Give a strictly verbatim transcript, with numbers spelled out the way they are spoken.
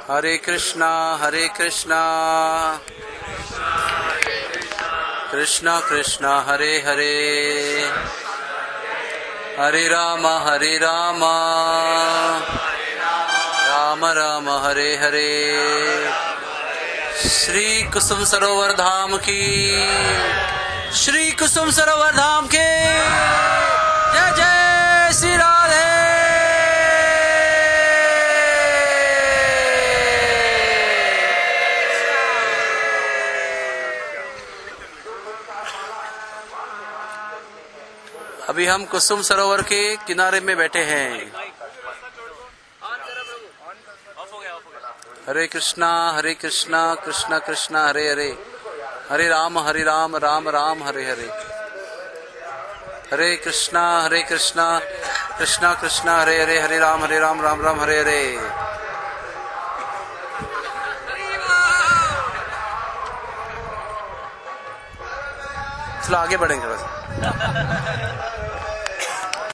हरे कृष्णा हरे कृष्णा कृष्णा कृष्णा हरे हरे हरे राम हरे राम राम राम हरे हरे। श्री कुसुम सरोवर धाम की, श्री कुसुम सरोवर धाम के जय जय श्री राधे। अभी हम कुसुम सरोवर के किनारे में बैठे हैं। हरे कृष्णा हरे कृष्णा कृष्णा कृष्णा हरे हरे हरे राम हरे राम राम राम हरे हरे। हरे कृष्णा हरे कृष्णा कृष्णा कृष्णा हरे हरे हरे राम हरे राम राम राम हरे हरे। चलो आगे बढ़ेंगे थोड़ा सा।